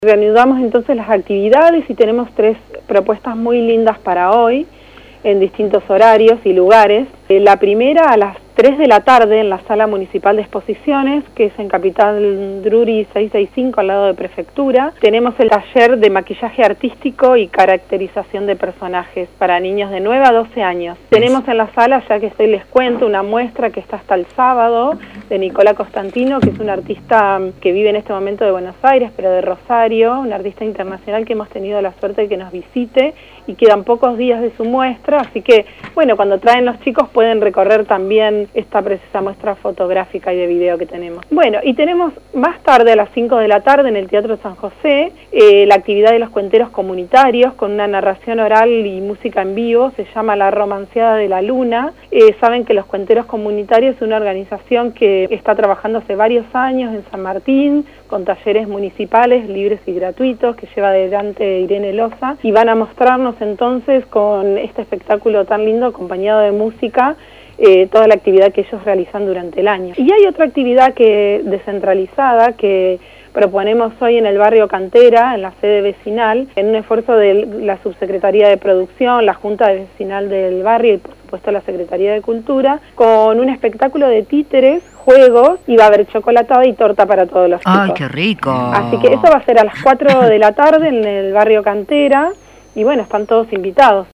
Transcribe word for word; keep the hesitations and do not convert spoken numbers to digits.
Reanudamos entonces las actividades y tenemos tres propuestas muy lindas para hoy en distintos horarios y lugares. La primera a las tres de la tarde en la Sala Municipal de Exposiciones, que es en Capital Drury seiscientos sesenta y cinco al lado de Prefectura. Tenemos el taller de maquillaje artístico y caracterización de personajes para niños de nueve a doce años. Tenemos en la sala, ya que estoy les cuento, una muestra que está hasta el sábado de Nicolás Costantino, que es un artista que vive en este momento de Buenos Aires, pero de Rosario, un artista internacional que hemos tenido la suerte de que nos visite y quedan pocos días de su muestra, así que, bueno, cuando traen los chicos pueden recorrer también esta precisa muestra fotográfica y de video que tenemos. Bueno, y tenemos más tarde, a las cinco de la tarde, en el Teatro San José, eh, la actividad de los cuenteros comunitarios, con una narración oral y música en vivo, se llama La Romanceada de la Luna. Eh, saben que los cuenteros comunitarios es una organización que está trabajando hace varios años en San Martín, con talleres municipales libres y gratuitos, que lleva adelante Irene Loza, y van a mostrarnos entonces con este espectáculo tan lindo, acompañado de música, eh, toda la actividad que ellos realizan durante el año. Y hay otra actividad que descentralizada que proponemos hoy en el barrio Cantera, en la sede vecinal, en un esfuerzo de la Subsecretaría de Producción, la Junta Vecinal del barrio y por supuesto la Secretaría de Cultura, con un espectáculo de títeres, juegos, y va a haber chocolatada y torta para todos los chicos. ¡Ay, qué rico! Así que eso va a ser a las cuatro de la tarde en el barrio Cantera, y bueno, están todos invitados.